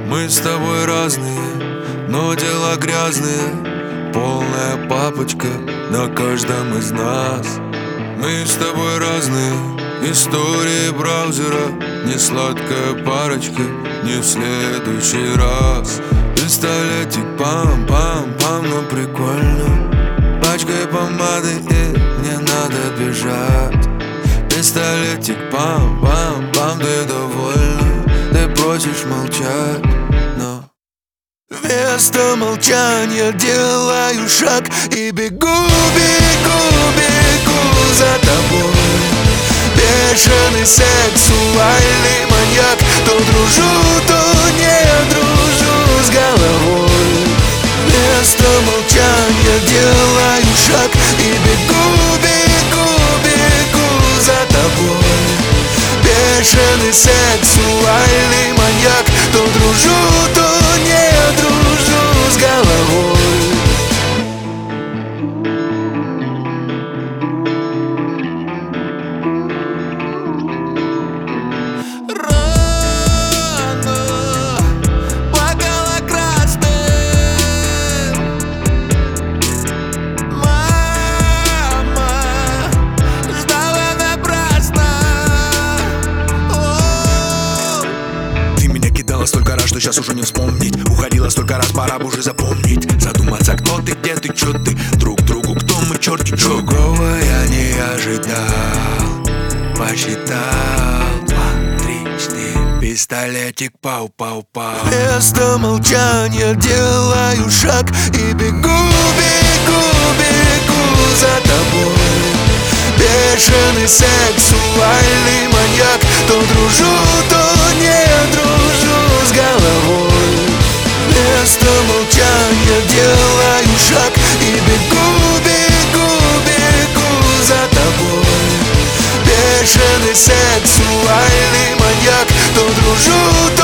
Мы с тобой разные, но дела грязные. Полная папочка на каждом из нас. Мы с тобой разные, истории браузера. Не сладкая парочка, не в следующий раз. Пистолетик пам-пам-пам, но прикольно. Пачкой помады и мне надо бежать. Пистолетик пам-пам-пам, ты довольна. Ты просишь молчать, но вместо молчания делаю шаг и бегу, бегу, бегу за тобой. Бешеный сексуальный маньяк. То дружу, то не дружу с головой. Вместо молчания делаю шаг и бегу, бегу, бегу за тобой. Бешеный сексуальный маньяк. То дружу, то не дружу с головой. Столько раз, что сейчас уже не вспомнить. Уходила столько раз, пора бы уже запомнить. Задуматься, кто ты, где ты, чё ты. Друг другу, кто мы, чёрти, чё. Другого я не ожидал. Посчитал 2, 3, 4. Пистолетик пау-пау-пау. Вместо молчания делаю шаг и бегу, бегу, бегу за тобой. Бешеный сексуальный маньяк. То дружу, то не дружу с головой. Вместо молчания делаю шаг и бегу, бегу, бегу за тобой. Бешеный сексуальный маньяк. То дружу,